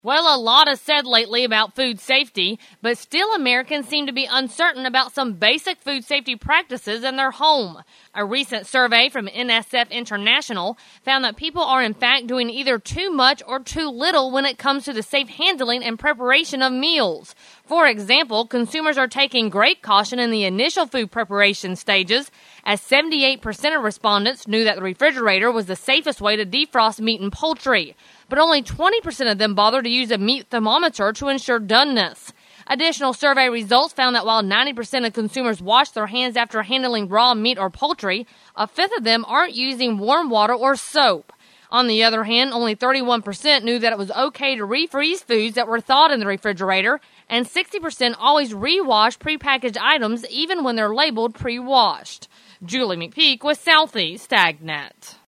Well, a lot is said lately about food safety, but still Americans seem to be uncertain about some basic food safety practices in their home. A recent survey from NSF International found that people are in fact doing either too much or too little when it comes to the safe handling and preparation of meals. For example, consumers are taking great caution in the initial food preparation stages, as 78% of respondents knew that the refrigerator was the safest way to defrost meat and poultry, but only 20% of them bothered to use a meat thermometer to ensure doneness. Additional survey results found that while 90% of consumers wash their hands after handling raw meat or poultry, a fifth of them aren't using warm water or soap. On the other hand, only 31% knew that it was okay to refreeze foods that were thawed in the refrigerator, and 60% always rewash prepackaged items even when they're labeled pre-washed. Julie McPeak with Southeast AgNet.